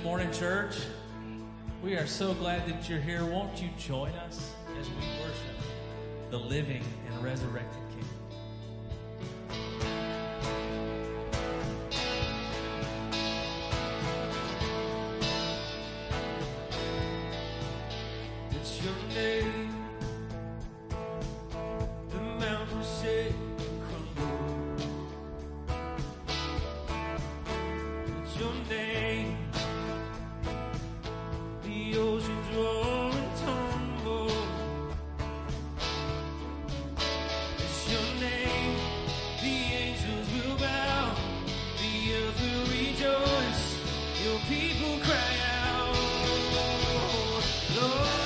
morning, church. We are so glad that you're here. Won't you join us as we worship the living and resurrected King? It's your name, the mountains shake and crumble. It's your name, the oceans roar and tumble. It's your name, the angels will bow, the earth will rejoice, your people cry out. Lord,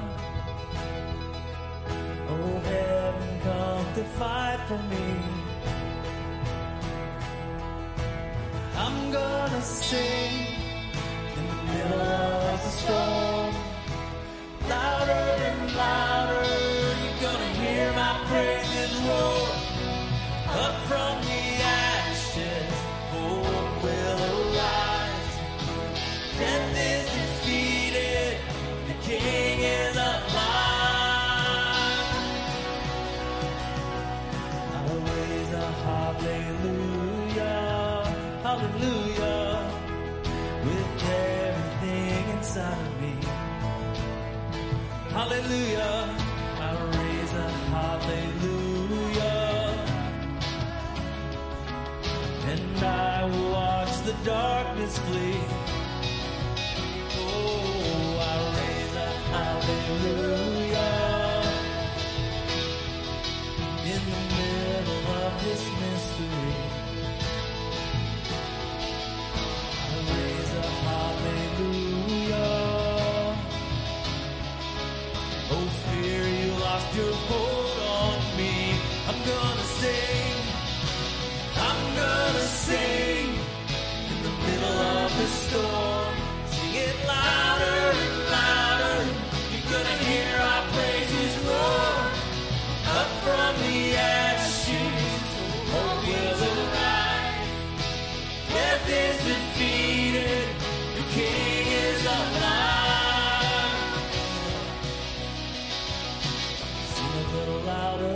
to fight for me. gonna sing in the middle of the storm. Louder and louder, you're gonna hear my praises roar. Up from the ashes, hope will arise. Death is defeated, the King is alive. I'll raise a hallelujah, hallelujah, with everything inside of me. Hallelujah, I'll raise a hallelujah. And I will watch the darkness flee. Oh, I raise a hallelujah in the middle of this mystery. I raise a hallelujah. Oh, fear, you lost your hold on me. I'm gonna sing. I'm gonna sing in the middle of the storm. Sing it louder and louder. You're gonna hear our praises roar. Up from the ashes, hope will arise. Death is defeated, the King is alive. Sing a little louder.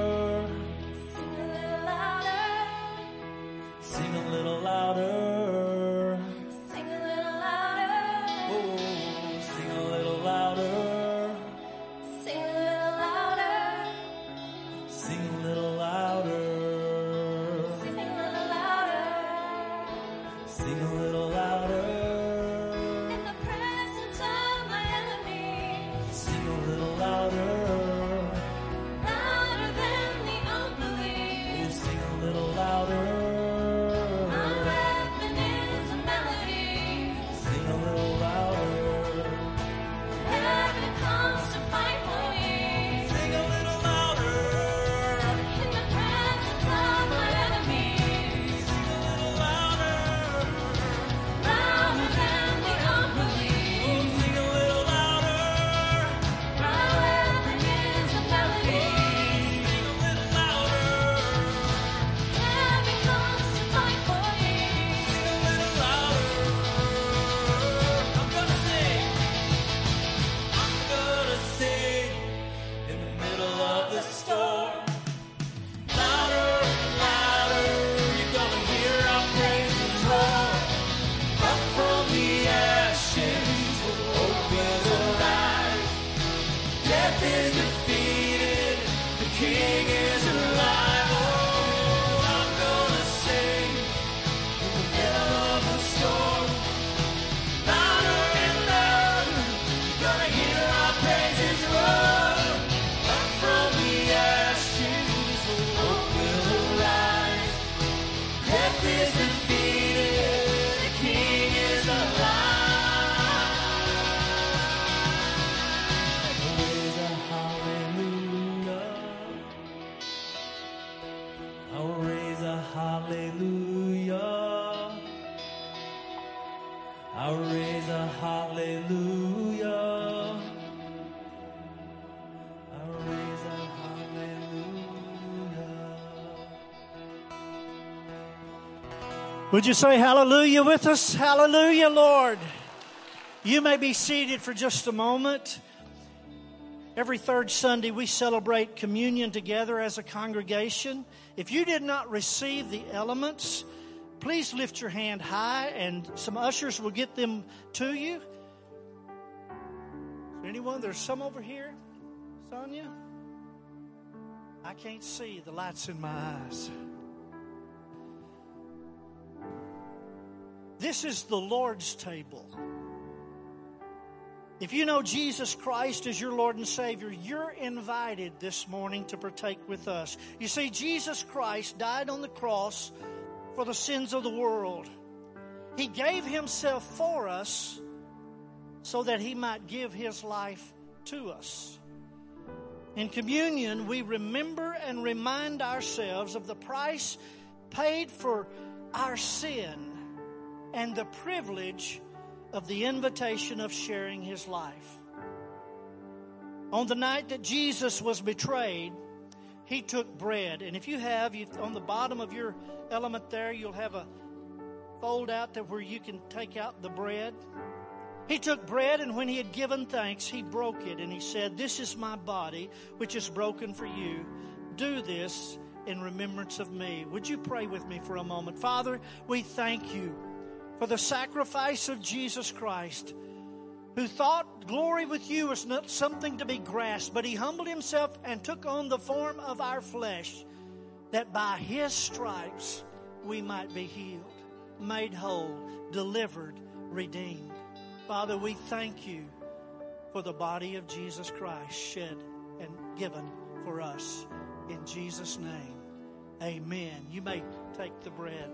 Sing a little louder. Sing a little louder. Oh, sing a little louder. Sing a little louder. Sing a little louder. Sing a little louder. Sing a little louder. In the presence of my enemies. Sing a little louder. Louder than the Oh, unbelief. sing a little louder. My weapon is a melody. Sing a little louder. Heaven comes to fight for me. Sing a little louder. In the presence of my enemies. Sing a little louder. Louder than the Oh, unbelief. sing a little louder. My weapon is a melody. Sing a little louder. Heaven comes to fight for me. Sing a little louder. I'm gonna sing. I'm gonna sing in the middle of the storm. Louder and louder, you're gonna hear our praises roar. Up from the ashes, hope will arise. Death is defeated, the King is alive. Oh, I'm gonna sing in the middle of the storm. Louder and louder, you're gonna hear our praises roar. Up from the ashes, hope will arise. Death is defeated, the King is alive. Raise a hallelujah. I'll raise a hallelujah. I'll raise a hallelujah. I'll raise a hallelujah. Would you say hallelujah with us? Hallelujah, Lord. You may be seated for just a moment. Every third Sunday, we celebrate communion together as a congregation. If you did not receive the elements, please lift your hand high and some ushers will get them to you. Is there anyone? There's some over here. Sonia? I can't see. The light's in my eyes. This is the Lord's table. If you know Jesus Christ as your Lord and Savior, you're invited this morning to partake with us. You see, Jesus Christ died on the cross for the sins of the world. He gave himself for us so that he might give his life to us. In communion, we remember and remind ourselves of the price paid for our sin and the privilege of the invitation of sharing his life. On the night that Jesus was betrayed, he took bread. And if you have, on the bottom of your element there, you'll have a fold out there where you can take out the bread. He took bread, and when he had given thanks, he broke it, and he said, "This is my body, which is broken for you. Do this in remembrance of me." Would you pray with me for a moment? Father, we thank you for the sacrifice of Jesus Christ, who thought glory with you was not something to be grasped, but he humbled himself and took on the form of our flesh, that by his stripes we might be healed, made whole, delivered, redeemed. Father, we thank you for the body of Jesus Christ shed and given for us. In Jesus' name, amen. You may take the bread.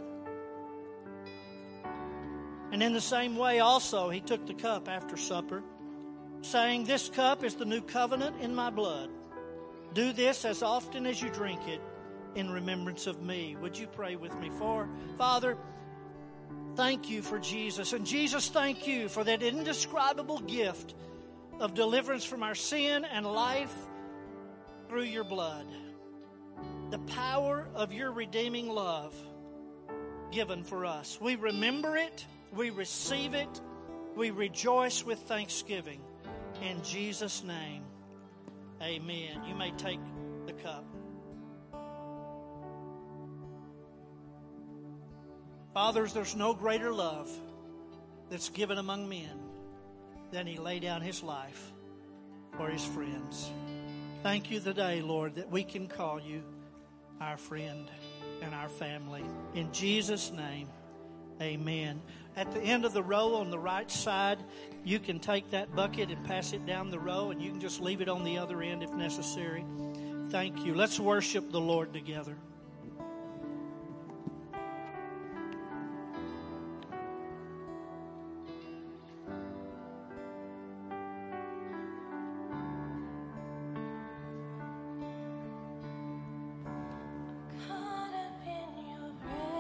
And in the same way also, he took the cup after supper, saying, "This cup is the new covenant in my blood. Do this as often as you drink it in remembrance of me." Would you pray with me? Father, thank you for Jesus. And Jesus, thank you for that indescribable gift of deliverance from our sin and life through your blood. The power of your redeeming love given for us. We remember it. We receive it. We rejoice with thanksgiving. In Jesus' name, amen. You may take the cup. Fathers, there's no greater love that's given among men than he laid down his life for his friends. Thank you today, Lord, that we can call you our friend and our family. In Jesus' name, amen. At the end of the row on the right side, you can take that bucket and pass it down the row, and you can just leave it on the other end if necessary. Thank you. Let's worship the Lord together. Caught up in your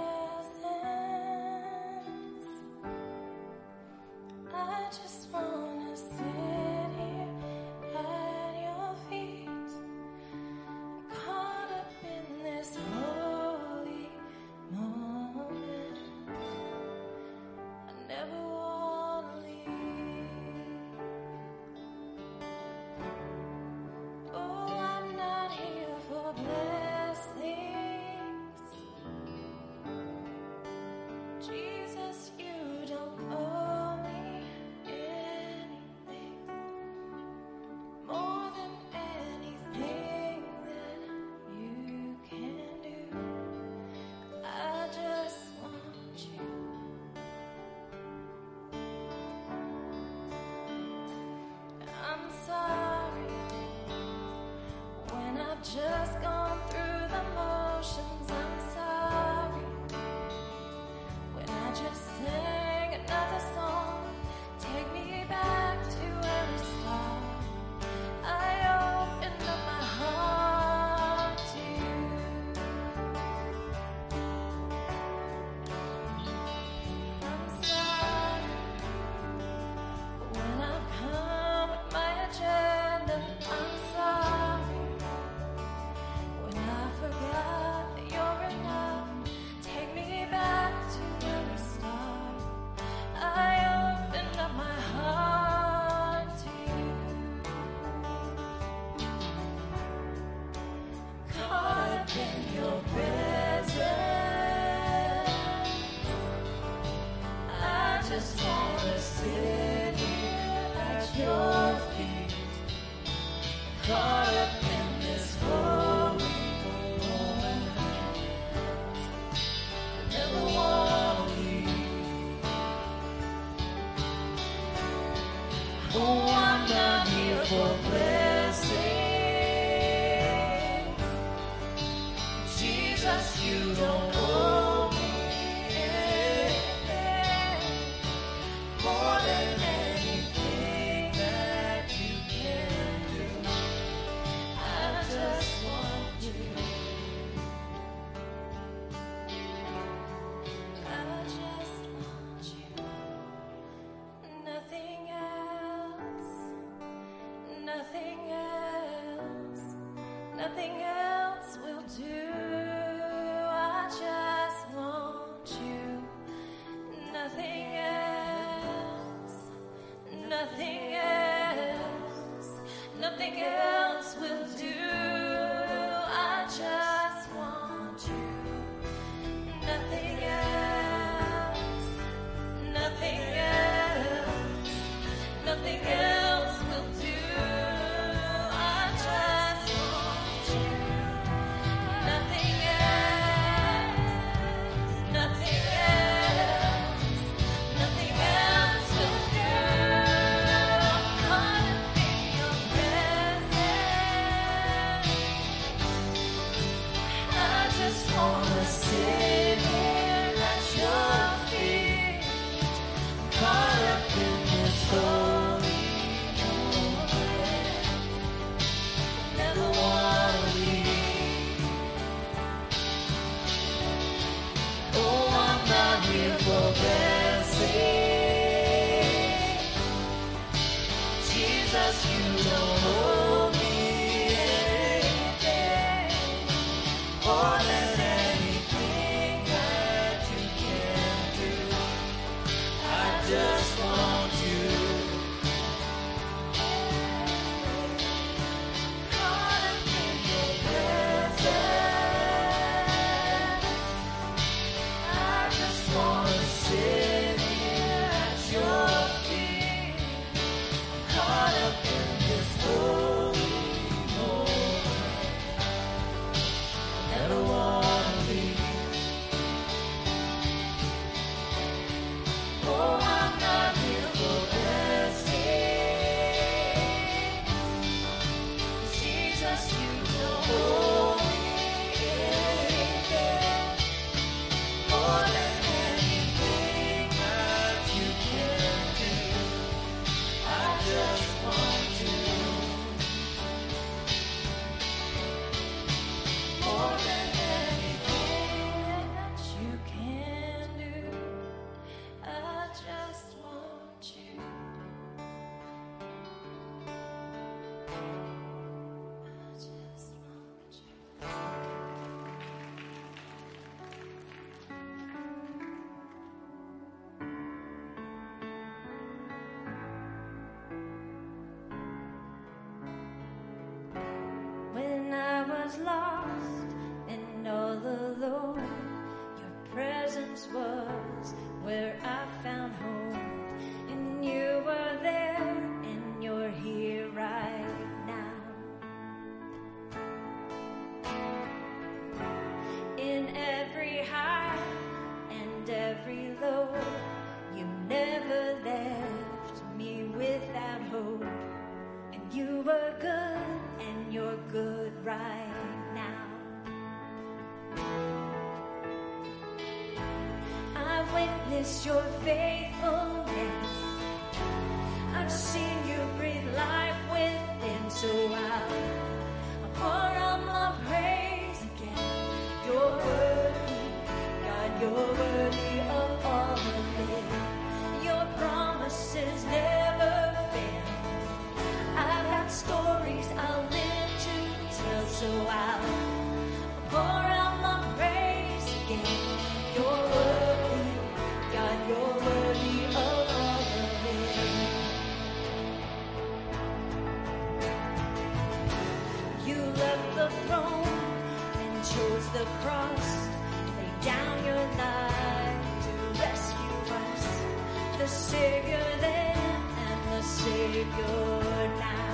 presence, I just wanna sit here at your feet. Caught up in this holy moment, I never wanna leave. Oh, I'm not here for blessings. Jesus, you don't owe me anything more than anything that you can do. I just want you. I'm sorry when I've just gone through the motions. I'm sorry when I just sang another song. Take me back to where we started. I opened up my heart to you. I'm sorry when I've come with my agenda. I'm sorry when I forgot that you're enough. Take me back to where we started. I opened up my heart to you. Caught up in your presence, I just wanna sit here at your feet. Caught up in this holy moment, never wanna leave. Oh, I'm not here for blessings. Jesus, you don't owe me anything more than anything that you can do. Nothing else will do. I just want you. Nothing else. Nothing else. Nothing else will do. I just want you. Nothing else. Nothing else. Nothing else will do. I just want you. Nothing else. Nothing else. Nothing else will do. I'm caught up in your presence. I just wanna sit here at your feet. Caught up in this holy moment. Never wanna leave. Oh, I'm not here for blessing. Jesus, you don't owe me anything more than anything that you can do. I just want you. Caught up in your presence. I just wanna sit here at your feet. Caught up in this holy moment. Never wanna leave. Oh, I'm not here for blessing. Jesus, you don't owe me anything more than anything that you can do. I just want you. More than anything that you can do. I just want you. I just want you. When I was lost and all alone, your presence was where I found home. And you were there, and you're here right now. In every high and every low, you never left me without hope. And you were good, and you're good right now. I witnessed your faithfulness. I've seen you breathe life within, so I'll pour out my praise again. You're worthy, God, you're worthy of all of it. Your promises never fail. I've got stories I'll live to tell, so I'll pour out my praise again. You're worthy, God, you're worthy of all of it. You left the throne and chose the cross, laid down your life to rescue us. The Savior then and the Savior now.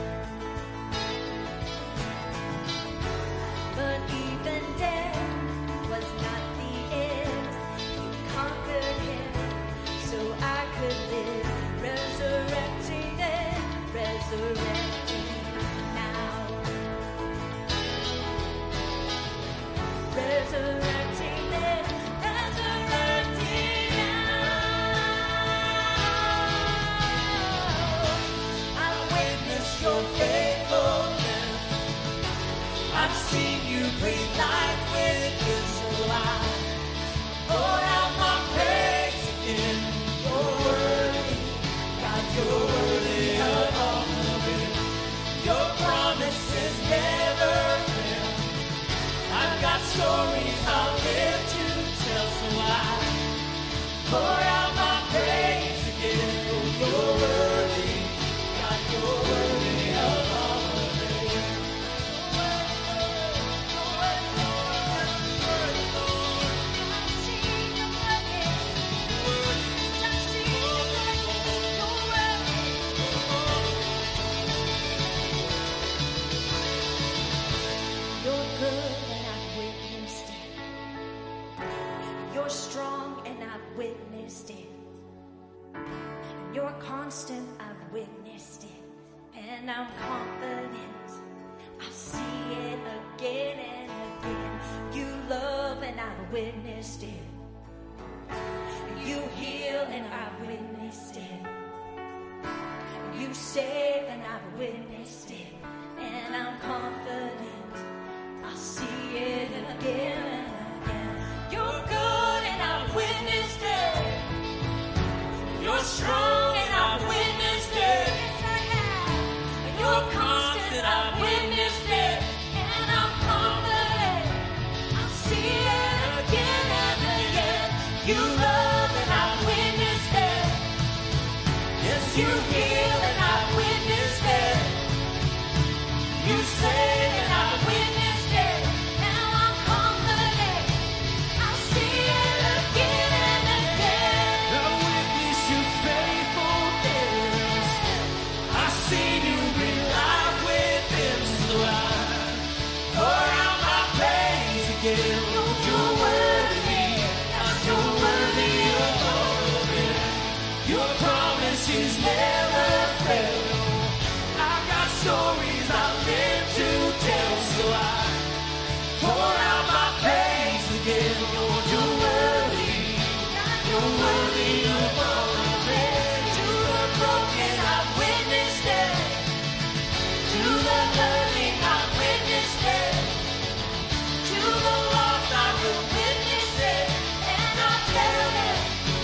But even death was not the end. You conquered him so I could live. Resurrecting then, resurrecting now. Resurrecting then, resurrecting now. I witnessed your faithfulness. I've seen you breathe life within, so I pour out my praise again. You're worthy, God, you're worthy of all of it. Your promises never stories I'll live to tell, so I pour out my praise again. Oh, you're worthy, God, you're worthy of all of it. You're good and I've witnessed it. You're strong and I've witnessed it. You're constant, I've witnessed it. And I'm confident I'll see it again and again. You love and I've witnessed it. You heal and I've witnessed it. You save and I've witnessed it. And I'm confident I'll see it again and again. You're good and I've witnessed it. You're strong and I've witnessed it. Yes, I have. You're constant, I've witnessed it. And I'm confident I'll see it again and again. You love and I've witnessed it. Yes, you heal and I've witnessed it. You save and I've witnessed it. Now I'm confident I'll see it again and again. I witness your faithfulness. I see you bring life within, so I pour out my praise again. Oh, you're worthy, God, you're worthy of all of it. Your promises never fail. I've got stories I live to tell, so I pour out my praise again. Lord, you're worthy, you're worthy of all of it. To the broken, I've witnessed it. To the hurting, I've witnessed it. To the lost, I will witness it. And I'll tell them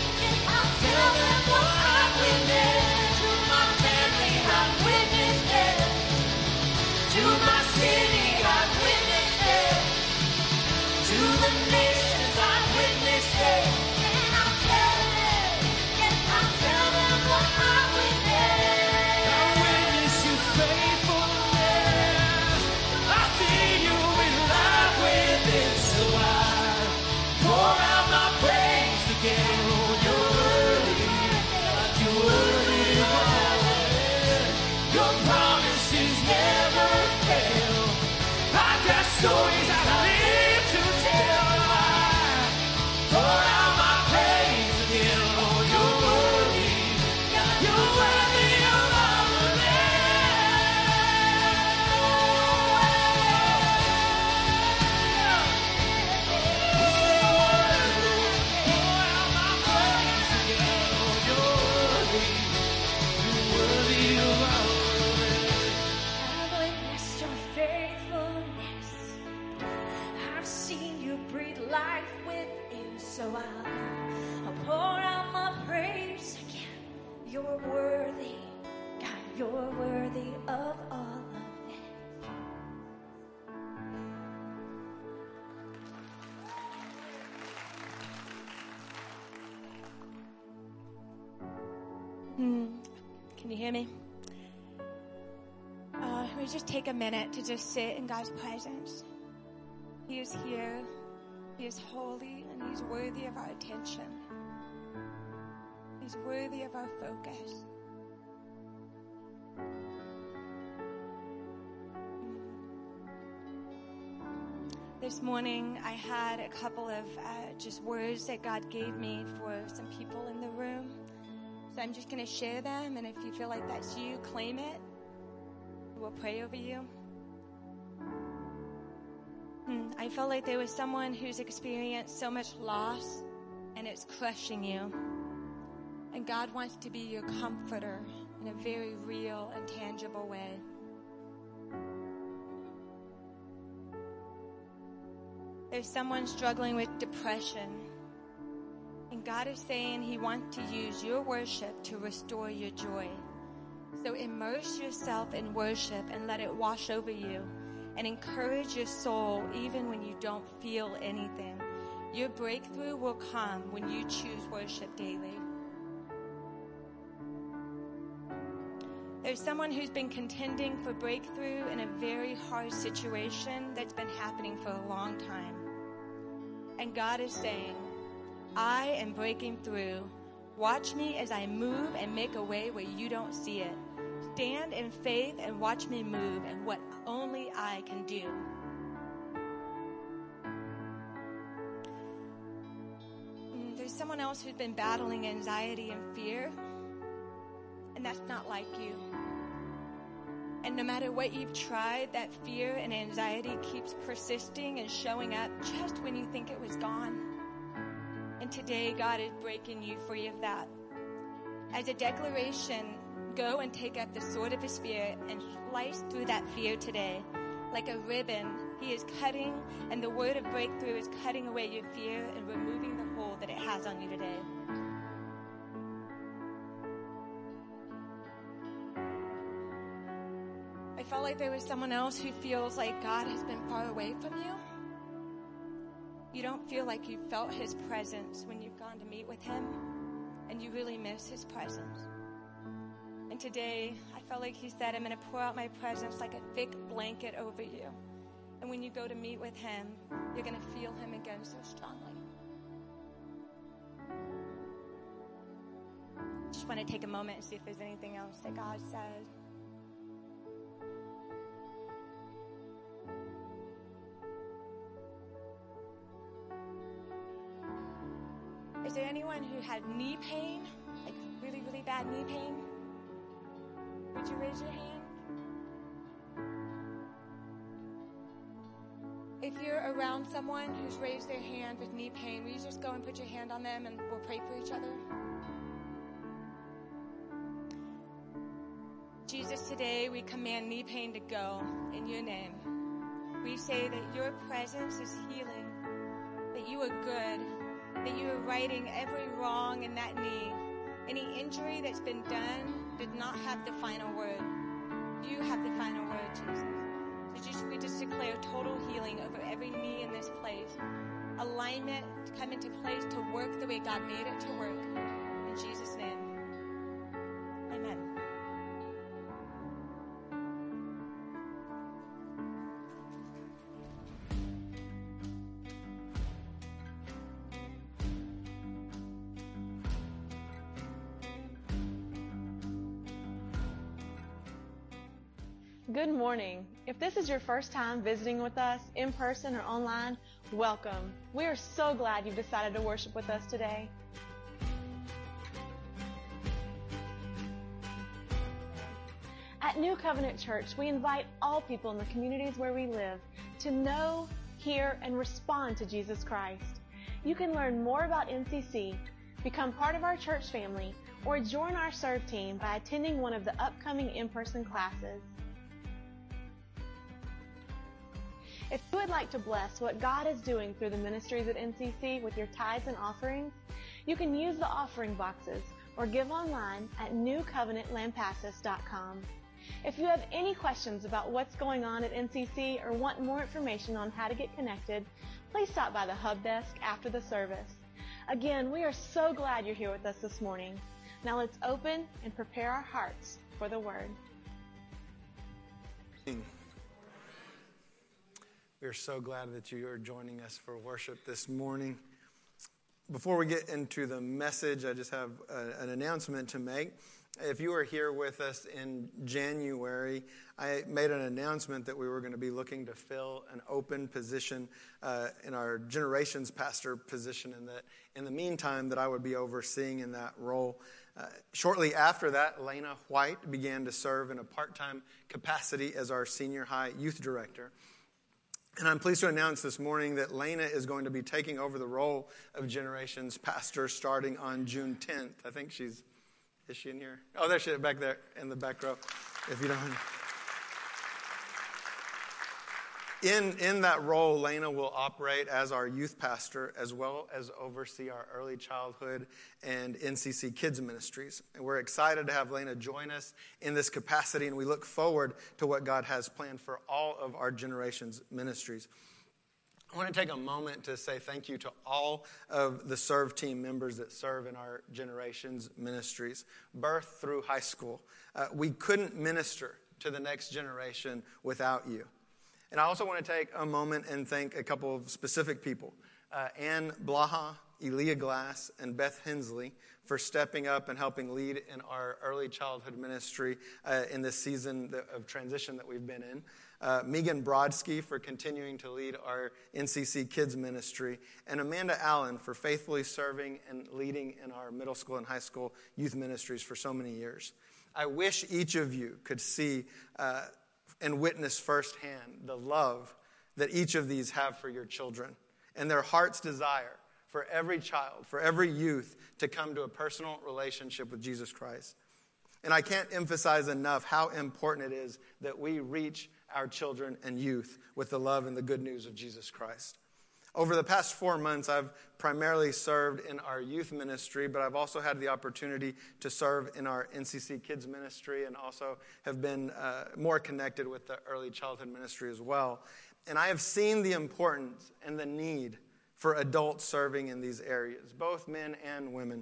what I've witnessed. To my family, I've witnessed it. To my city, I've witnessed it. To the nations, I've witnessed it. And I'll tell them, yes, I'll tell them what I've witnessed. I witness your faithfulness. I see you in life within, so I pour out my praise again. Oh, you're worthy, God, you're worthy of all of it. Your promises never fail. I've got stories I live to tell. I pour out my praise again. Oh, you're worthy, God, you're worthy of all of I've witnessed your faithfulness. I've seen you breathe life within, so I'll pour out my praise again. You're worthy, God, you're worthy of all of it. Can you hear me? We just take a minute to just sit in God's presence. He is here. He is holy and He's worthy of our attention. He's worthy of our focus. This morning I had a couple of just words that God gave me for some people in the room. So I'm just going to share them, and if you feel like that's you, claim it. We'll pray over you. I felt like there was someone who's experienced so much loss, and it's crushing you. And God wants to be your comforter in a very real and tangible way. There's someone struggling with depression. And God is saying He wants to use your worship to restore your joy. So immerse yourself in worship and let it wash over you and encourage your soul even when you don't feel anything. Your breakthrough will come when you choose worship daily. There's someone who's been contending for breakthrough in a very hard situation that's been happening for a long time. And God is saying, I am breaking through. Watch me as I move and make a way where you don't see it. Stand in faith and watch me move and what only I can do. There's someone else who's been battling anxiety and fear, and that's not like you. And no matter what you've tried, that fear and anxiety keeps persisting and showing up just when you think it was gone. And today, God is breaking you free of that. As a declaration, go and take up the sword of the Spirit and slice through that fear today. Like a ribbon, He is cutting, and the word of breakthrough is cutting away your fear and removing the hold that it has on you today. I felt like there was someone else who feels like God has been far away from you. You don't feel like you felt His presence when you've gone to meet with Him, and you really miss His presence. And today, I felt like He said, I'm going to pour out my presence like a thick blanket over you. And when you go to meet with Him, you're going to feel Him again so strongly. Just want to take a moment and see if there's anything else that God said. Is there anyone who had knee pain, like really, really bad knee pain? Would you raise your hand? If you're around someone who's raised their hand with knee pain, will you just go and put your hand on them and we'll pray for each other? Jesus, today we command knee pain to go in your name. We say that your presence is healing, that you are good, that you are righting every wrong in that knee. Any injury that's been done did not have the final word. You have the final word, Jesus. So we just declare total healing over every knee in this place. Alignment to come into place to work the way God made it to work. In Jesus' name. Amen. Good morning. If this is your first time visiting with us in person or online, welcome. We are so glad you've decided to worship with us today. At New Covenant Church, we invite all people in the communities where we live to know, hear, and respond to Jesus Christ. You can learn more about NCC, become part of our church family, or join our serve team by attending one of the upcoming in-person classes. If you would like to bless what God is doing through the ministries at NCC with your tithes and offerings, you can use the offering boxes or give online at newcovenantlampasas.com. If you have any questions about what's going on at NCC or want more information on how to get connected, please stop by the Hub Desk after the service. Again, we are so glad you're here with us this morning. Now let's open and prepare our hearts for the Word. We are so glad that you are joining us for worship this morning. Before we get into the message, I just have an announcement to make. If you were here with us in January, I made an announcement that we were going to be looking to fill an open position in our generations pastor position, and that in the meantime that I would be overseeing in that role. Shortly after that, Lena White began to serve in a part-time capacity as our senior high youth director. And I'm pleased to announce this morning that Lena is going to be taking over the role of Generations Pastor starting on June 10th. I think is she in here? Oh, there she is, back there in the back row, if you don't. In that role, Lena will operate as our youth pastor as well as oversee our early childhood and NCC Kids ministries. And we're excited to have Lena join us in this capacity, and we look forward to what God has planned for all of our generation's ministries. I want to take a moment to say thank you to all of the Serve team members that serve in our generation's ministries, birth through high school. We couldn't minister to the next generation without you. And I also want to take a moment and thank a couple of specific people, Ann Blaha, Elia Glass, and Beth Hensley, for stepping up and helping lead in our early childhood ministry in this season of transition that we've been in. Megan Brodsky for continuing to lead our NCC Kids ministry, and Amanda Allen for faithfully serving and leading in our middle school and high school youth ministries for so many years. I wish each of you could see and witness firsthand the love that each of these have for your children and their heart's desire for every child, for every youth to come to a personal relationship with Jesus Christ. And I can't emphasize enough how important it is that we reach our children and youth with the love and the good news of Jesus Christ. Over the past 4 months, I've primarily served in our youth ministry, but I've also had the opportunity to serve in our NCC Kids ministry and also have been more connected with the early childhood ministry as well. And I have seen the importance and the need for adults serving in these areas, both men and women.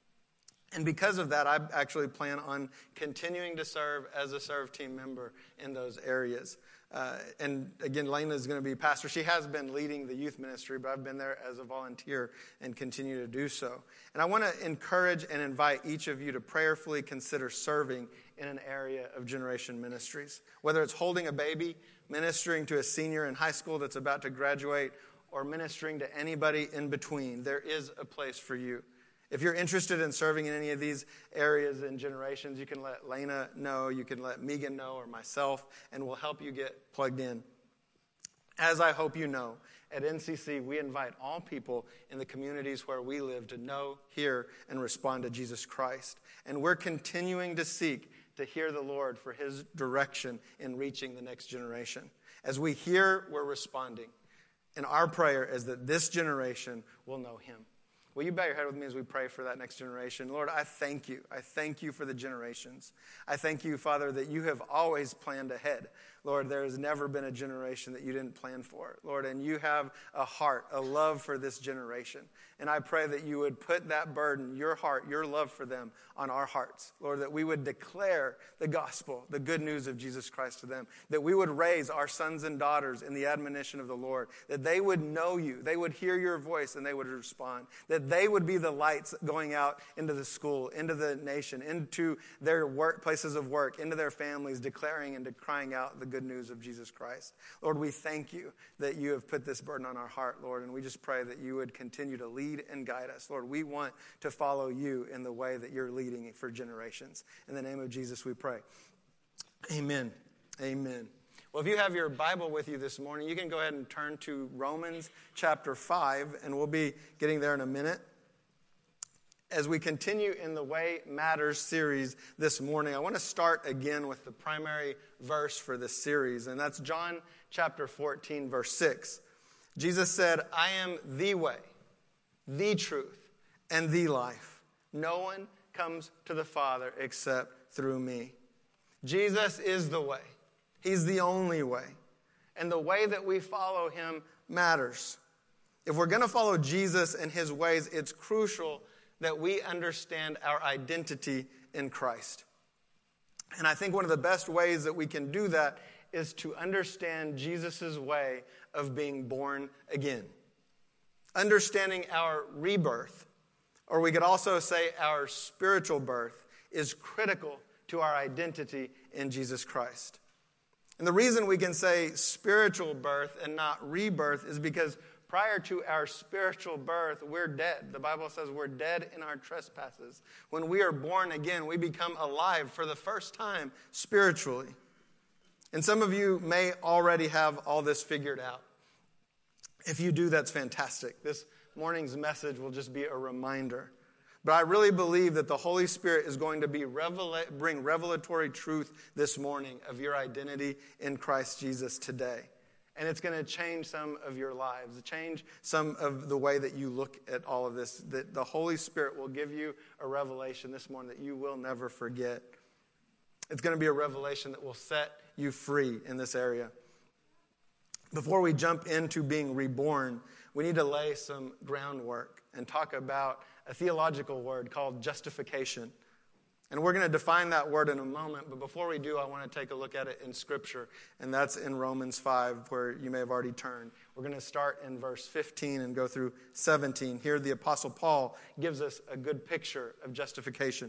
And because of that, I actually plan on continuing to serve as a Serve team member in those areas. And again, Lena is going to be pastor. She has been leading the youth ministry, but I've been there as a volunteer and continue to do so. And I want to encourage and invite each of you to prayerfully consider serving in an area of Generation Ministries. Whether it's holding a baby, ministering to a senior in high school that's about to graduate, or ministering to anybody in between, there is a place for you. If you're interested in serving in any of these areas and generations, you can let Lena know, you can let Megan know, or myself, and we'll help you get plugged in. As I hope you know, at NCC, we invite all people in the communities where we live to know, hear, and respond to Jesus Christ. And we're continuing to seek to hear the Lord for His direction in reaching the next generation. As we hear, we're responding. And our prayer is that this generation will know Him. Will you bow your head with me as we pray for that next generation? Lord, I thank you. I thank you for the generations. I thank you, Father, that you have always planned ahead. Lord, there has never been a generation that you didn't plan for. Lord, and you have a heart, a love for this generation. And I pray that you would put that burden, your heart, your love for them on our hearts. Lord, that we would declare the gospel, the good news of Jesus Christ to them. That we would raise our sons and daughters in the admonition of the Lord. That they would know you, they would hear your voice, and they would respond. That they would be the lights going out into the school, into the nation, into their places of work, into their families, declaring and crying out the good news of Jesus Christ. Lord, we thank you that you have put this burden on our heart, Lord, and we just pray that you would continue to lead and guide us. Lord, we want to follow you in the way that you're leading for generations. In the name of Jesus, we pray. Amen. Amen. Well, if you have your Bible with you this morning, you can go ahead and turn to Romans chapter 5, and we'll be getting there in a minute. As we continue in the Way Matters series this morning, I want to start again with the primary verse for this series, and that's John chapter 14, verse 6. Jesus said, I am the way, the truth, and the life. No one comes to the Father except through me. Jesus is the way. He's the only way. And the way that we follow him matters. If we're going to follow Jesus and his ways, it's crucial that we understand our identity in Christ. And I think one of the best ways that we can do that is to understand Jesus' way of being born again. Understanding our rebirth, or we could also say our spiritual birth, is critical to our identity in Jesus Christ. And the reason we can say spiritual birth and not rebirth is because prior to our spiritual birth, we're dead. The Bible says we're dead in our trespasses. When we are born again, we become alive for the first time spiritually. And some of you may already have all this figured out. If you do, that's fantastic. This morning's message will just be a reminder. But I really believe that the Holy Spirit is going to bring revelatory truth this morning of your identity in Christ Jesus today. And it's going to change some of your lives, change some of the way that you look at all of this. That the Holy Spirit will give you a revelation this morning that you will never forget. It's going to be a revelation that will set you free in this area. Before we jump into being reborn, we need to lay some groundwork and talk about a theological word called justification. And we're going to define that word in a moment, but before we do, I want to take a look at it in Scripture, and that's in Romans 5, where you may have already turned. We're going to start in verse 15 and go through 17. Here, the Apostle Paul gives us a good picture of justification.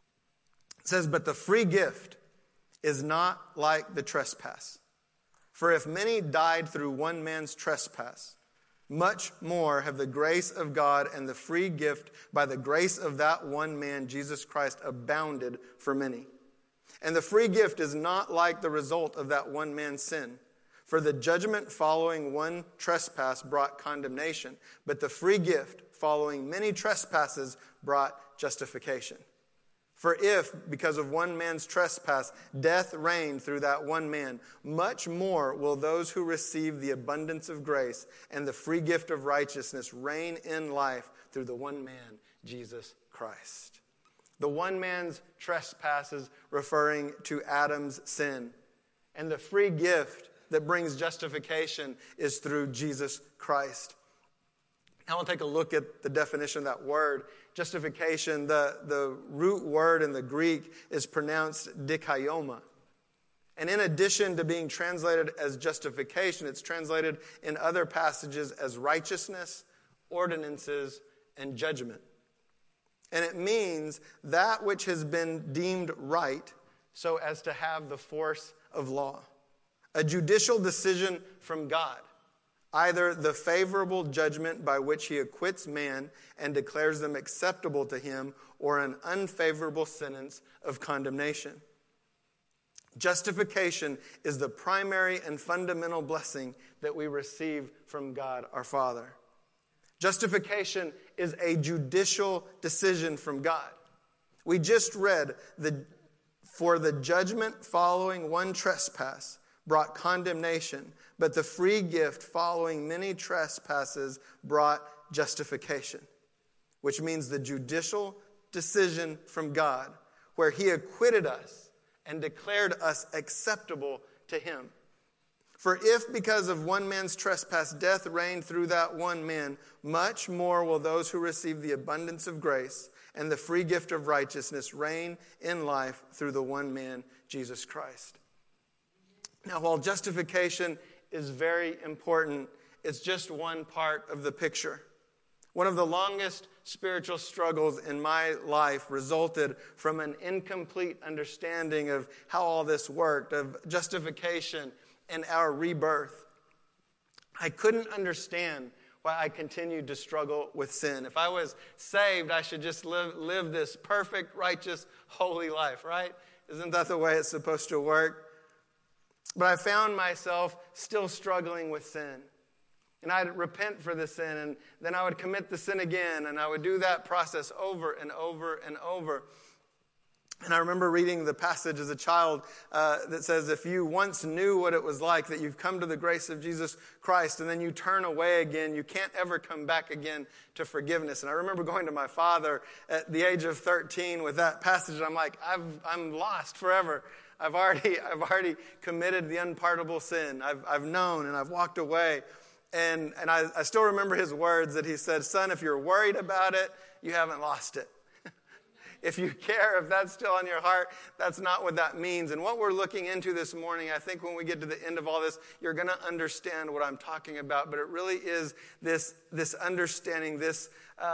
It says, "But the free gift is not like the trespass. For if many died through one man's trespass, much more have the grace of God and the free gift by the grace of that one man, Jesus Christ, abounded for many. And the free gift is not like the result of that one man's sin. For the judgment following one trespass brought condemnation, but the free gift following many trespasses brought justification. For if, because of one man's trespass, death reigned through that one man, much more will those who receive the abundance of grace and the free gift of righteousness reign in life through the one man, Jesus Christ." The one man's trespass is referring to Adam's sin. And the free gift that brings justification is through Jesus Christ. Now we'll take a look at the definition of that word. Justification, the root word in the Greek is pronounced dikaioma. And in addition to being translated as justification, it's translated in other passages as righteousness, ordinances, and judgment. And it means that which has been deemed right so as to have the force of law. A judicial decision from God. Either the favorable judgment by which he acquits man and declares them acceptable to him, or an unfavorable sentence of condemnation. Justification is the primary and fundamental blessing that we receive from God our Father. Justification is a judicial decision from God. We just read, for the judgment following one trespass brought condemnation, but the free gift following many trespasses brought justification, which means the judicial decision from God, where he acquitted us and declared us acceptable to him. For if because of one man's trespass death reigned through that one man, much more will those who receive the abundance of grace and the free gift of righteousness reign in life through the one man, Jesus Christ. Now, while justification is very important, it's just one part of the picture. One of the longest spiritual struggles in my life resulted from an incomplete understanding of how all this worked, of justification and our rebirth. I couldn't understand why I continued to struggle with sin. If I was saved, I should just live this perfect, righteous, holy life, right? Isn't that the way it's supposed to work? But I found myself still struggling with sin. And I'd repent for the sin, and then I would commit the sin again, and I would do that process over and over and over. And I remember reading the passage as a child that says, if you once knew what it was like, that you've come to the grace of Jesus Christ, and then you turn away again, you can't ever come back again to forgiveness. And I remember going to my father at the age of 13 with that passage, and I'm like, I'm lost forever. I've already committed the unpardonable sin. I've known and I've walked away. And I still remember his words that he said, son, if you're worried about it, you haven't lost it. If you care, if that's still on your heart, that's not what that means. And what we're looking into this morning, I think when we get to the end of all this, you're going to understand what I'm talking about. But it really is this understanding, this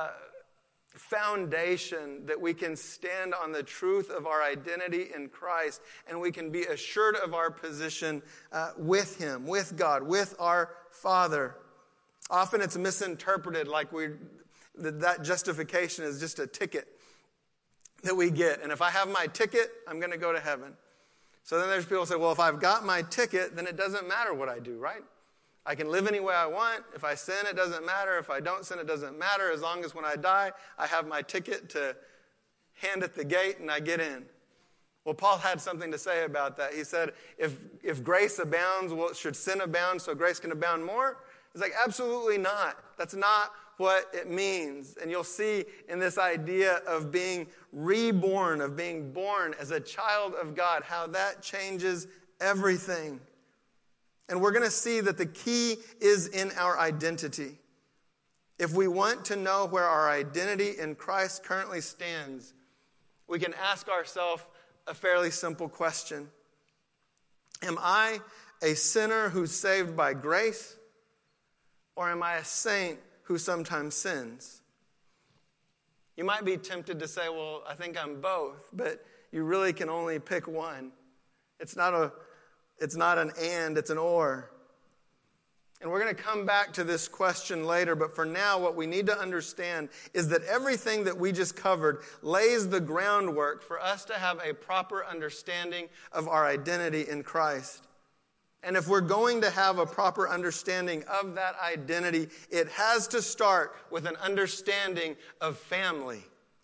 foundation that we can stand on the truth of our identity in Christ, and we can be assured of our position with him, with God, with our Father. Often it's misinterpreted like that justification is just a ticket that we get. And if I have my ticket, I'm going to go to heaven. So then there's people who say, well, if I've got my ticket, then it doesn't matter what I do, right? I can live any way I want. If I sin, it doesn't matter. If I don't sin, it doesn't matter. As long as when I die, I have my ticket to hand at the gate and I get in. Well, Paul had something to say about that. He said, if grace abounds, well, should sin abound so grace can abound more? He's like, absolutely not. That's not what it means. And you'll see in this idea of being reborn, of being born as a child of God, how that changes everything. And we're going to see that the key is in our identity. If we want to know where our identity in Christ currently stands, we can ask ourselves a fairly simple question. Am I a sinner who's saved by grace? Or am I a saint who sometimes sins? You might be tempted to say, well, I think I'm both, but you really can only pick one. It's not an and, it's an or. And we're going to come back to this question later, but for now, what we need to understand is that everything that we just covered lays the groundwork for us to have a proper understanding of our identity in Christ. And if we're going to have a proper understanding of that identity, it has to start with an understanding of family.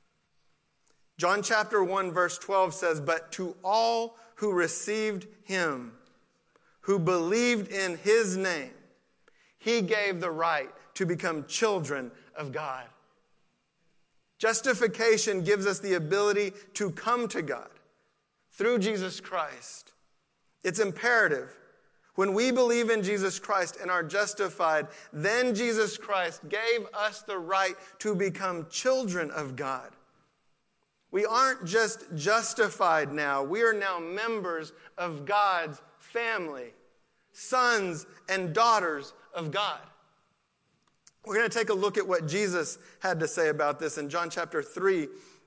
John chapter 1, verse 12 says, "But to all who received him, who believed in his name, he gave the right to become children of God." Justification gives us the ability to come to God through Jesus Christ. It's imperative. When we believe in Jesus Christ and are justified, then Jesus Christ gave us the right to become children of God. We aren't just justified now. We are now members of God's family, sons and daughters of God. We're going to take a look at what Jesus had to say about this in John chapter 3,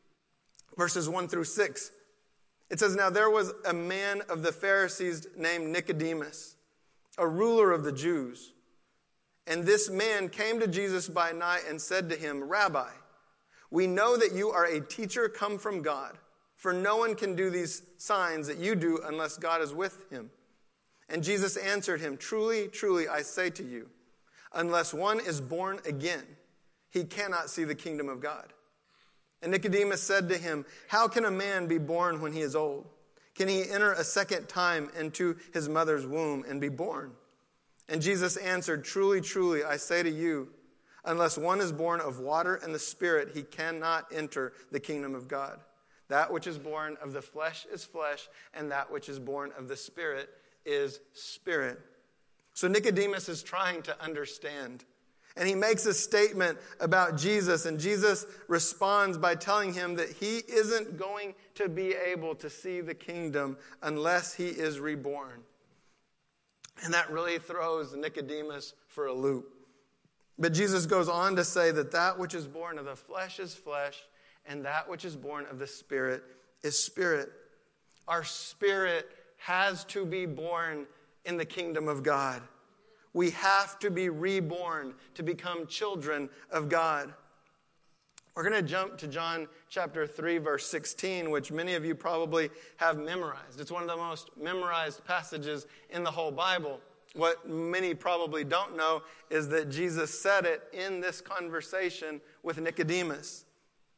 verses 1 through 6. It says, "Now there was a man of the Pharisees named Nicodemus, a ruler of the Jews. And this man came to Jesus by night and said to him, 'Rabbi, we know that you are a teacher come from God, for no one can do these signs that you do unless God is with him.' And Jesus answered him, 'Truly, truly, I say to you, unless one is born again, he cannot see the kingdom of God.' And Nicodemus said to him, 'How can a man be born when he is old? Can he enter a second time into his mother's womb and be born?' And Jesus answered, 'Truly, truly, I say to you, unless one is born of water and the Spirit, he cannot enter the kingdom of God. That which is born of the flesh is flesh, and that which is born of the Spirit is spirit.'" So Nicodemus is trying to understand. And he makes a statement about Jesus, and Jesus responds by telling him that he isn't going to be able to see the kingdom unless he is reborn. And that really throws Nicodemus for a loop. But Jesus goes on to say that that which is born of the flesh is flesh, and that which is born of the Spirit is spirit. Our spirit has to be born in the kingdom of God. We have to be reborn to become children of God. We're going to jump to John chapter 3, verse 16, which many of you probably have memorized. It's one of the most memorized passages in the whole Bible. What many probably don't know is that Jesus said it in this conversation with Nicodemus.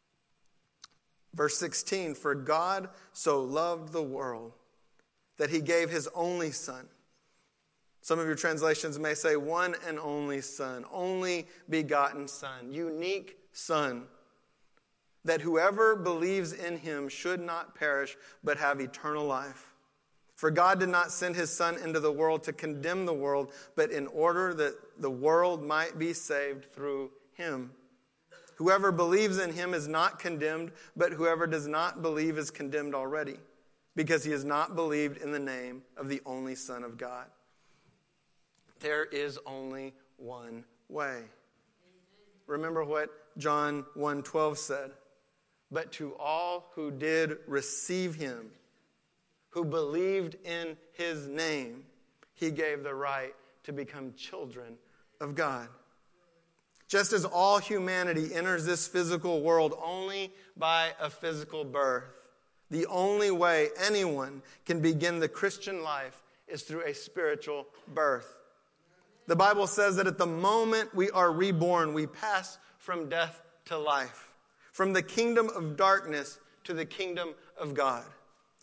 Verse 16, "For God so loved the world that he gave his only Son." Some of your translations may say one and only Son, only begotten Son, unique Son, that whoever believes in him should not perish but have eternal life. For God did not send his Son into the world to condemn the world, but in order that the world might be saved through him. Whoever believes in him is not condemned, but whoever does not believe is condemned already, because he has not believed in the name of the only Son of God. There is only one way. Remember what John 1:12 said. "But to all who did receive him, who believed in his name, he gave the right to become children of God." Just as all humanity enters this physical world only by a physical birth, the only way anyone can begin the Christian life is through a spiritual birth. The Bible says that at the moment we are reborn, we pass from death to life, from the kingdom of darkness to the kingdom of God.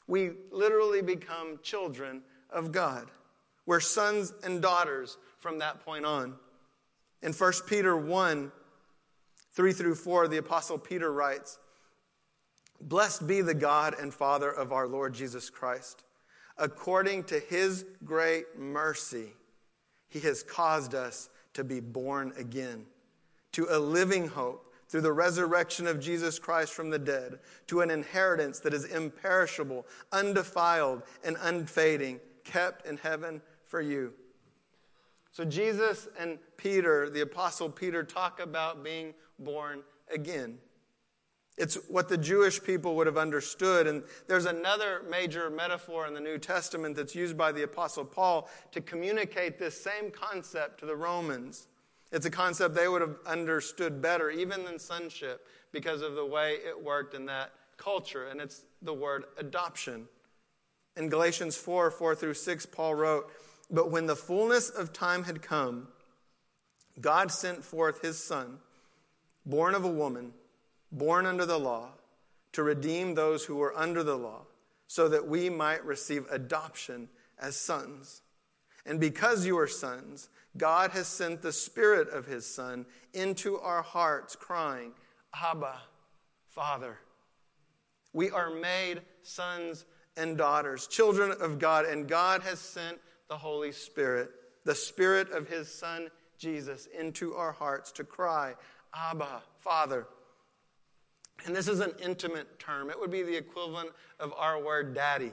We literally become children of God. We're sons and daughters from that point on. In 1 Peter 1, 3 through 4, the Apostle Peter writes, "Blessed be the God and Father of our Lord Jesus Christ. According to his great mercy, he has caused us to be born again to a living hope through the resurrection of Jesus Christ from the dead, to an inheritance that is imperishable, undefiled, and unfading, kept in heaven for you." So Jesus and Peter, the Apostle Peter, talk about being born again. It's what the Jewish people would have understood. And there's another major metaphor in the New Testament that's used by the Apostle Paul to communicate this same concept to the Romans. It's a concept they would have understood better, even than sonship, because of the way it worked in that culture. And it's the word adoption. In Galatians 4, 4 through 6, Paul wrote, "But when the fullness of time had come, God sent forth his Son, born of a woman, born under the law, to redeem those who were under the law, so that we might receive adoption as sons. And because you are sons, God has sent the Spirit of his Son into our hearts, crying, 'Abba, Father.'" We are made sons and daughters, children of God, and God has sent the Holy Spirit, the Spirit of his Son, Jesus, into our hearts to cry, "Abba, Father." And this is an intimate term. It would be the equivalent of our word daddy.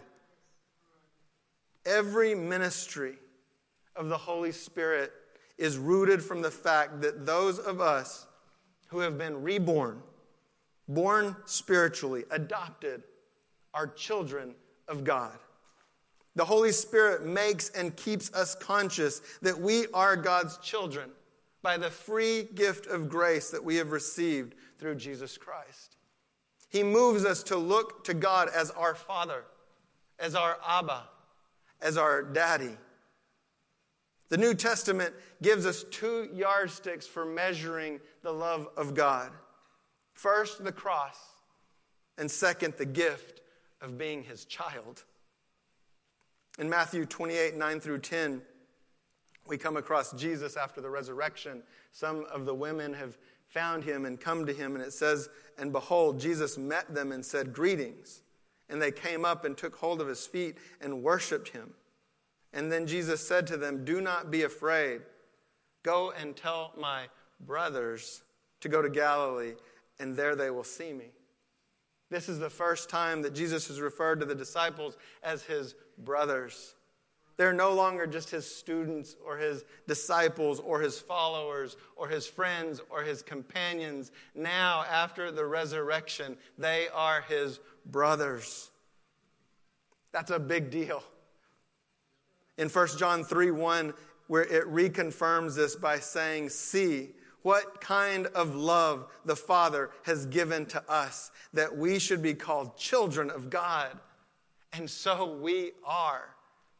Every ministry of the Holy Spirit is rooted from the fact that those of us who have been reborn, born spiritually, adopted, are children of God. The Holy Spirit makes and keeps us conscious that we are God's children by the free gift of grace that we have received through Jesus Christ. He moves us to look to God as our Father, as our Abba, as our Daddy. The New Testament gives us two yardsticks for measuring the love of God. First, the cross, and second, the gift of being his child. In Matthew 28, 9 through 10, we come across Jesus after the resurrection. Some of the women have found him and come to him, and it says, "And behold, Jesus met them and said, 'Greetings.' And they came up and took hold of his feet and worshipped him. And then Jesus said to them, 'Do not be afraid. Go and tell my brothers to go to Galilee, and there they will see me.'" This is the first time that Jesus has referred to the disciples as his brothers. They're no longer just his students or his disciples or his followers or his friends or his companions. Now, after the resurrection, they are his brothers. That's a big deal. In 1 John 3:1, where it reconfirms this by saying, "See what kind of love the Father has given to us, that we should be called children of God." And so we are.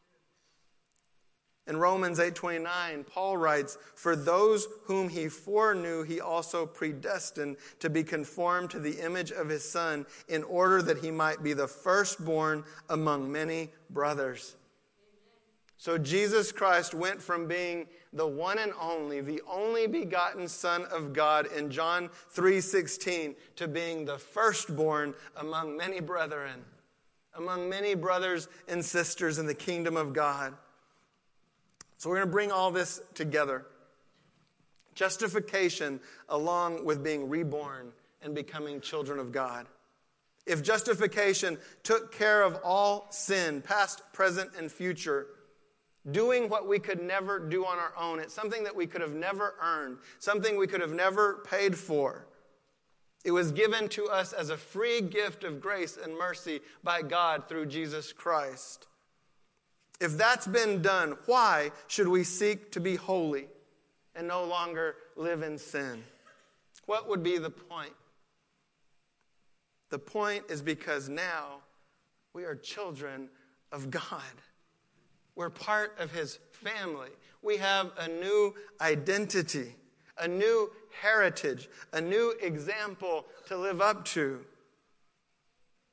In Romans 8:29, Paul writes, "For those whom he foreknew, he also predestined to be conformed to the image of his Son, in order that he might be the firstborn among many brothers." So Jesus Christ went from being the one and only, the only begotten Son of God in John 3:16, to being the firstborn among many brethren, among many brothers and sisters in the kingdom of God. So we're going to bring all this together. Justification along with being reborn and becoming children of God. If justification took care of all sin, past, present, and future, doing what we could never do on our own, it's something that we could have never earned, something we could have never paid for. It was given to us as a free gift of grace and mercy by God through Jesus Christ. If that's been done, why should we seek to be holy and no longer live in sin? What would be the point? The point is because now we are children of God. We're part of his family. We have a new identity, a new heritage, a new example to live up to.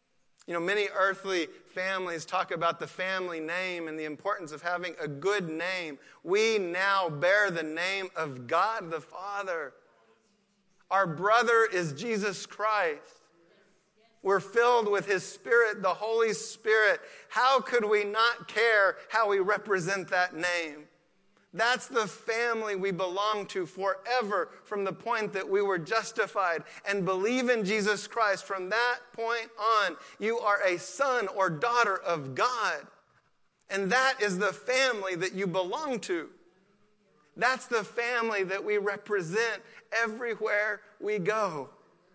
You know, many earthly families talk about the family name and the importance of having a good name. We now bear the name of God the Father. Our brother is Jesus Christ. We're filled with His Spirit, the Holy Spirit. How could we not care how we represent that name? That's the family we belong to forever from the point that we were justified and believe in Jesus Christ. From that point on, you are a son or daughter of God. And that is the family that you belong to. That's the family that we represent everywhere we go.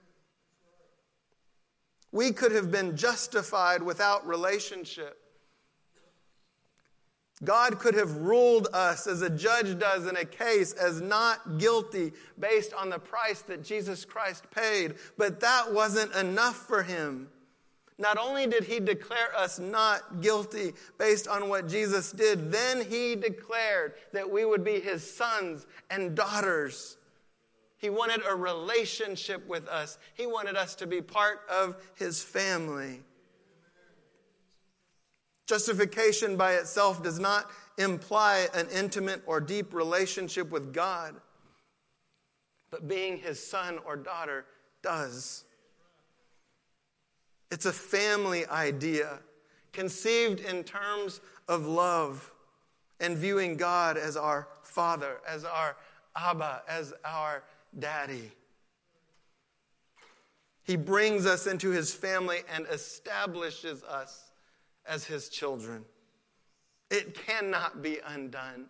We could have been justified without relationship. God could have ruled us as a judge does in a case as not guilty based on the price that Jesus Christ paid, but that wasn't enough for Him. Not only did He declare us not guilty based on what Jesus did, then He declared that we would be His sons and daughters. He wanted a relationship with us. He wanted us to be part of His family. Justification by itself does not imply an intimate or deep relationship with God, but being His son or daughter does. It's a family idea, conceived in terms of love and viewing God as our Father, as our Abba, as our Daddy. He brings us into His family and establishes us as His children. It cannot be undone.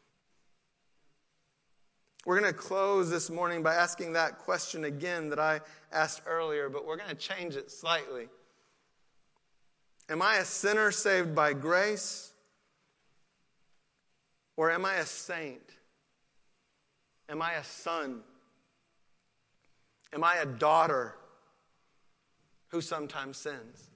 We're going to close this morning by asking that question again that I asked earlier, but we're going to change it slightly. Am I a sinner saved by grace? Or am I a saint? Am I a son? Am I a daughter who sometimes sins?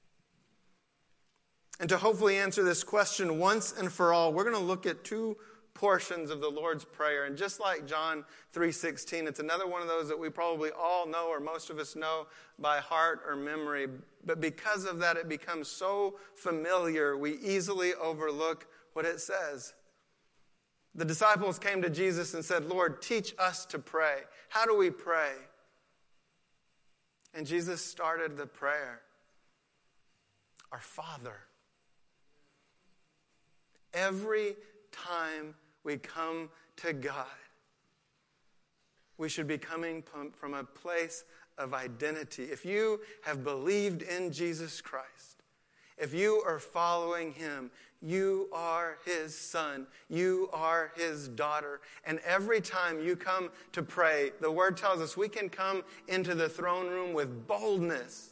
And to hopefully answer this question once and for all, we're going to look at two portions of the Lord's Prayer. And just like John 3:16, it's another one of those that we probably all know, or most of us know by heart or memory. But because of that, it becomes so familiar, we easily overlook what it says. The disciples came to Jesus and said, Lord, teach us to pray. How do we pray? And Jesus started the prayer. Our Father. Every time we come to God, we should be coming from a place of identity. If you have believed in Jesus Christ, if you are following Him, you are His son. You are His daughter. And every time you come to pray, the Word tells us we can come into the throne room with boldness.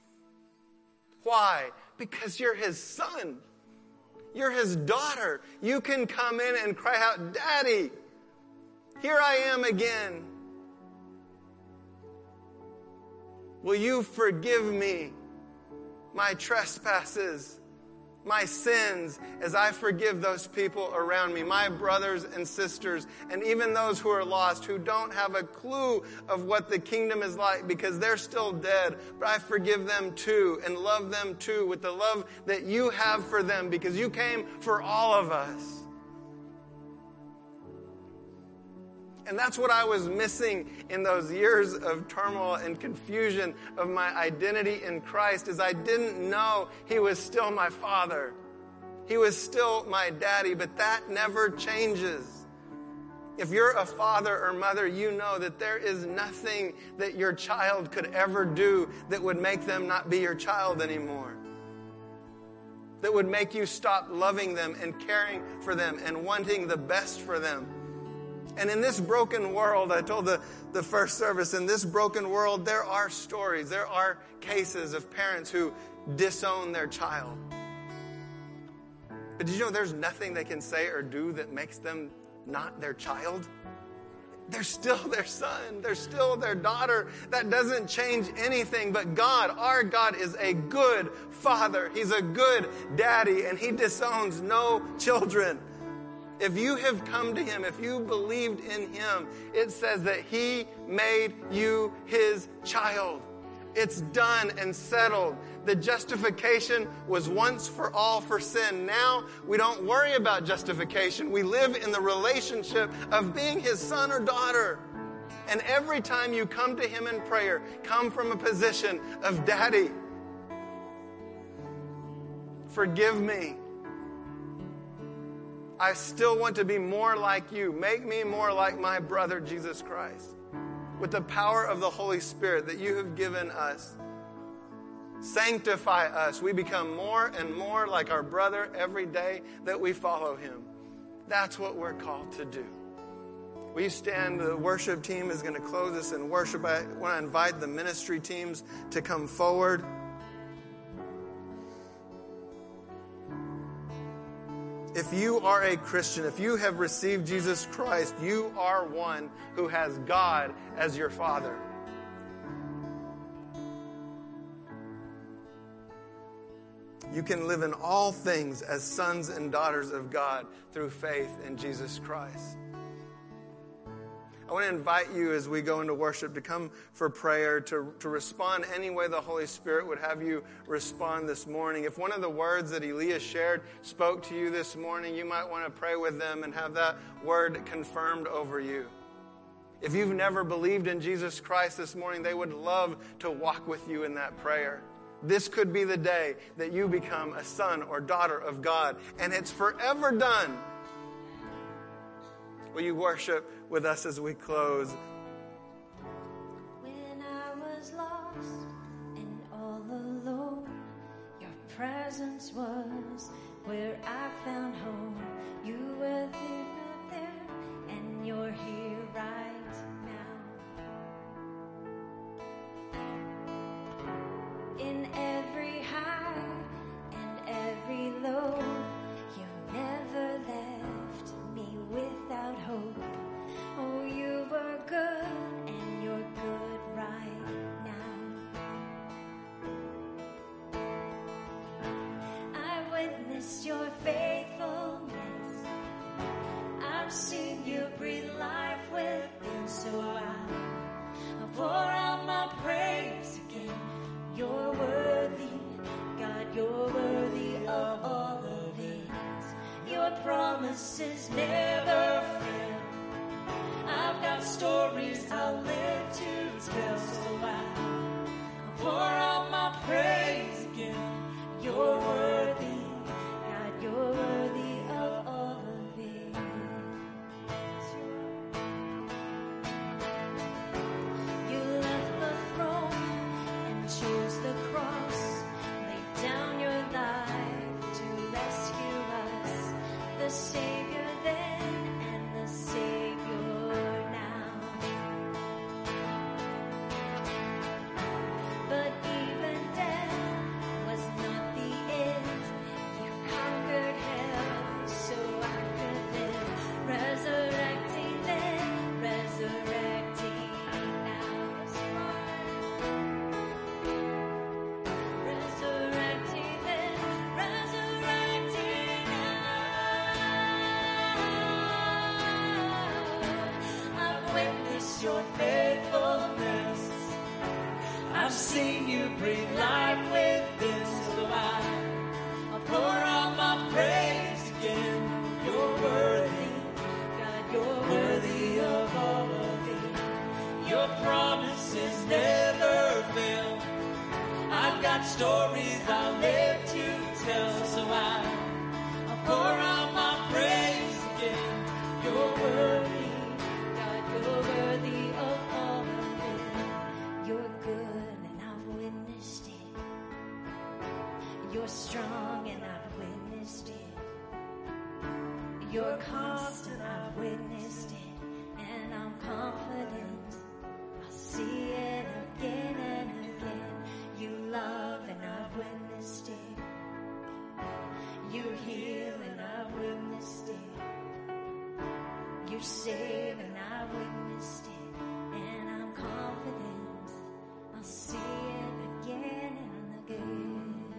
Why? Because you're His son. You're His daughter. You can come in and cry out, Daddy, here I am again. Will you forgive me my trespasses, my sins, as I forgive those people around me, my brothers and sisters, and even those who are lost, who don't have a clue of what the kingdom is like because they're still dead. But I forgive them too and love them too with the love that you have for them because you came for all of us. And that's what I was missing in those years of turmoil and confusion of my identity in Christ, is I didn't know He was still my Father. He was still my daddy, but that never changes. If you're a father or mother, you know that there is nothing that your child could ever do that would make them not be your child anymore. That would make you stop loving them and caring for them and wanting the best for them. And in this broken world, I told the first service, in this broken world, there are stories, there are cases of parents who disown their child. But did you know there's nothing they can say or do that makes them not their child? They're still their son. They're still their daughter. That doesn't change anything. But God, our God, is a good Father. He's a good daddy, and He disowns no children. If you have come to Him, if you believed in Him, it says that He made you His child. It's done and settled. The justification was once for all for sin. Now we don't worry about justification. We live in the relationship of being his son or daughter. And every time you come to him in prayer, come from a position of, Daddy, forgive me. I still want to be more like you. Make me more like my brother, Jesus Christ. With the power of the Holy Spirit that you have given us, sanctify us. We become more and more like our brother every day that we follow him. That's what we're called to do. Will you stand? The worship team is going to close us in worship. I want to invite the ministry teams to come forward. If you are a Christian, if you have received Jesus Christ, you are one who has God as your Father. You can live in all things as sons and daughters of God through faith in Jesus Christ. I want to invite you as we go into worship to come for prayer, to respond any way the Holy Spirit would have you respond this morning. If one of the words that Elias shared spoke to you this morning, you might want to pray with them and have that word confirmed over you. If you've never believed in Jesus Christ this morning, they would love to walk with you in that prayer. This could be the day that you become a son or daughter of God, and it's forever done. Will you worship with us as we close? When I was lost and all alone, your presence was where I found home. You were there, and you're here right now. In every high and every low, you never left me without hope. Oh, you were good, and you're good right now. I witnessed your faithfulness. I've seen you breathe life within, so I pour out my praise again. You're worthy, God, you're worthy of all of it. Your promises never fail. I've got stories I'll live to tell, so I pour out my praise again. You're worthy, God, you're worthy of all of it. You left the throne and chose the cross, laid down your life to rescue us, the Savior then and the Savior. But even death was not the end. You conquered hell so I could live. Resurrecting then, resurrecting now. Resurrecting then, resurrecting now. I've witnessed your faithfulness. I've seen you breathe life within, so I pour out my praise again. You're worthy, God, you're worthy of all of it. Your promises never fail. I've got stories I'll live to tell, so I pour out my praise again. You're worthy, God, you're worthy of all of it. You're good, and I've witnessed it. You're strong, and I've witnessed it. You're constant, I've witnessed it. And I'm confident I'll see it again and again. You love, and I've witnessed it. You heal, and I've witnessed it. You save, and I've witnessed it. And I'm confident I'll see it again and again.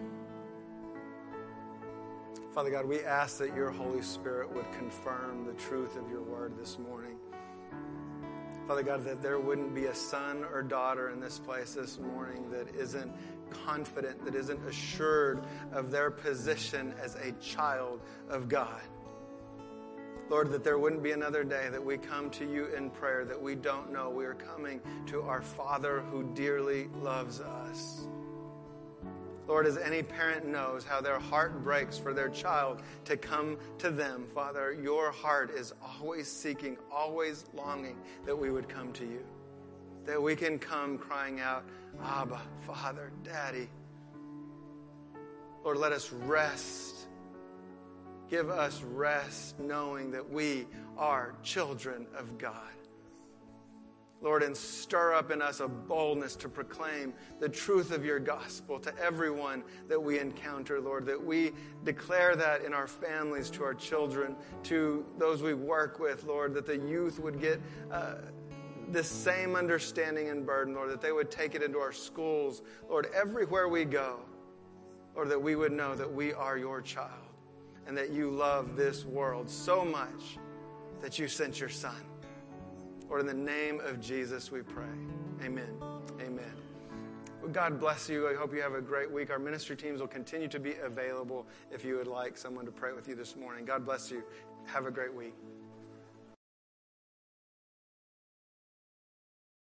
Father God, we ask that your Holy Spirit would confirm the truth of your word this morning. Father God, that there wouldn't be a son or daughter in this place this morning that isn't confident, that isn't assured of their position as a child of God. Lord, that there wouldn't be another day that we come to you in prayer that we don't know we are coming to our Father who dearly loves us. Lord, as any parent knows how their heart breaks for their child to come to them, Father, your heart is always seeking, always longing that we would come to you. That we can come crying out, Abba, Father, Daddy. Lord, let us rest. Give us rest knowing that we are children of God. Lord, and stir up in us a boldness to proclaim the truth of your gospel to everyone that we encounter, Lord, that we declare that in our families, to our children, to those we work with, Lord, that the youth would get this same understanding and burden, Lord, that they would take it into our schools, Lord, everywhere we go, Lord, that we would know that we are your child and that you love this world so much that you sent your Son. Lord, in the name of Jesus we pray. Amen. Amen. Well, God bless you. I hope you have a great week. Our ministry teams will continue to be available if you would like someone to pray with you this morning. God bless you. Have a great week.